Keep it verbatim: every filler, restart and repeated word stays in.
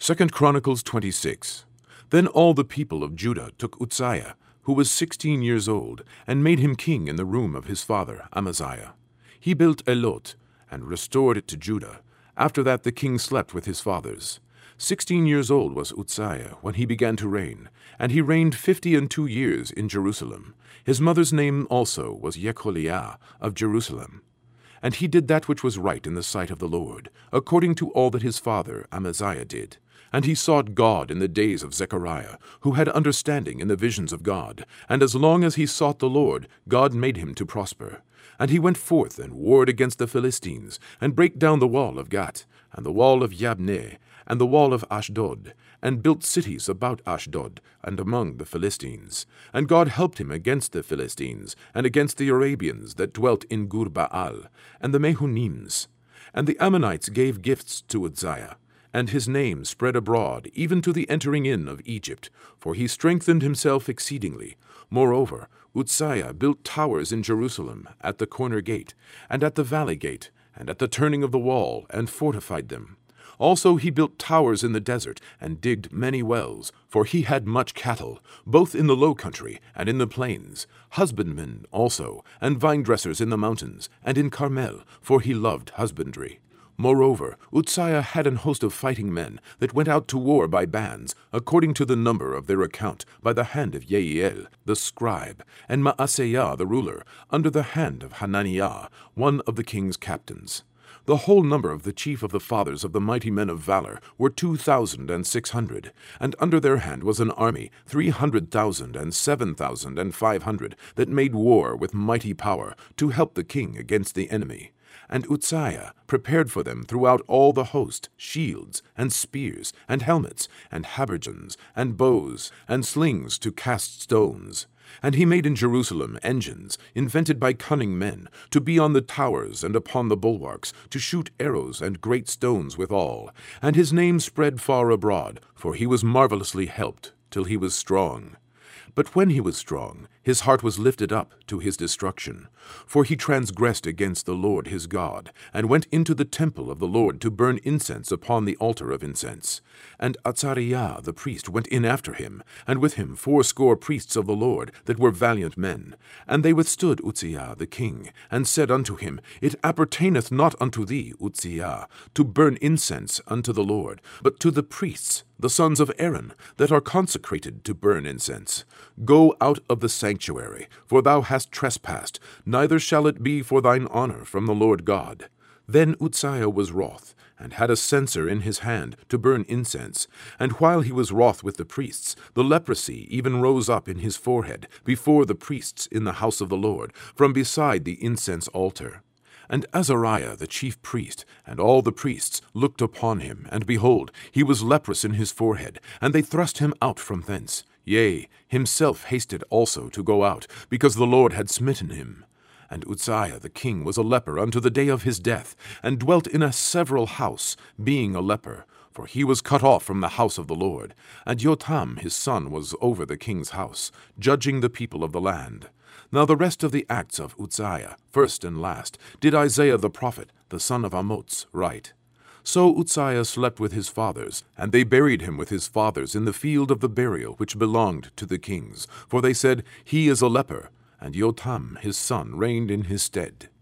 Second Chronicles twenty-six. Then all the people of Judah took Uzziah, who was sixteen years old, and made him king in the room of his father Amaziah. He built Elot, and restored it to Judah. After that the king slept with his fathers. Sixteen years old was Uzziah when he began to reign, and he reigned fifty and two years in Jerusalem. His mother's name also was Jecholiah of Jerusalem. And he did that which was right in the sight of the Lord, according to all that his father Amaziah did. And he sought God in the days of Zechariah, who had understanding in the visions of God. And as long as he sought the Lord, God made him to prosper. And he went forth and warred against the Philistines, and brake down the wall of Gath, and the wall of Jabneh, and the wall of Ashdod, and built cities about Ashdod, and among the Philistines. And God helped him against the Philistines, and against the Arabians that dwelt in Gur-baal, and the Mehunims. And the Ammonites gave gifts to Uzziah. And his name spread abroad, even to the entering in of Egypt, for he strengthened himself exceedingly. Moreover, Uzziah built towers in Jerusalem, at the corner gate, and at the valley gate, and at the turning of the wall, and fortified them. Also he built towers in the desert, and digged many wells, for he had much cattle, both in the low country and in the plains, husbandmen also, and vine-dressers in the mountains, and in Carmel, for he loved husbandry. Moreover, Uzziah had an host of fighting men that went out to war by bands, according to the number of their account, by the hand of Jeiel the scribe, and Maaseiah the ruler, under the hand of Hananiah, one of the king's captains. The whole number of the chief of the fathers of the mighty men of valor were two thousand and six hundred, and under their hand was an army, three hundred thousand and seven thousand and five hundred, that made war with mighty power, to help the king against the enemy. And Uzziah prepared for them throughout all the host shields, and spears, and helmets, and habergeons, and bows, and slings to cast stones. And he made in Jerusalem engines, invented by cunning men, to be on the towers and upon the bulwarks, to shoot arrows and great stones withal. And his name spread far abroad, for he was marvelously helped, till he was strong. But when he was strong, his heart was lifted up to his destruction. For he transgressed against the Lord his God, and went into the temple of the Lord to burn incense upon the altar of incense. And Azariah the priest went in after him, and with him fourscore priests of the Lord, that were valiant men. And they withstood Uzziah the king, and said unto him, It appertaineth not unto thee, Uzziah, to burn incense unto the Lord, but to the priests, the sons of Aaron, that are consecrated to burn incense. Go out of the sanctuary, for thou hast trespassed, neither shall it be for thine honor from the Lord God. Then Uzziah was wroth, and had a censer in his hand to burn incense. And while he was wroth with the priests, the leprosy even rose up in his forehead before the priests in the house of the Lord, from beside the incense altar. And Azariah the chief priest, and all the priests, looked upon him, and behold, he was leprous in his forehead, and they thrust him out from thence. Yea, himself hasted also to go out, because the Lord had smitten him. And Uzziah the king was a leper unto the day of his death, and dwelt in a several house, being a leper, for he was cut off from the house of the Lord. And Jotham his son was over the king's house, judging the people of the land. Now the rest of the acts of Uzziah, first and last, did Isaiah the prophet, the son of Amoz, write. So Uzziah slept with his fathers, and they buried him with his fathers in the field of the burial which belonged to the kings. For they said, He is a leper, and Jotham his son reigned in his stead.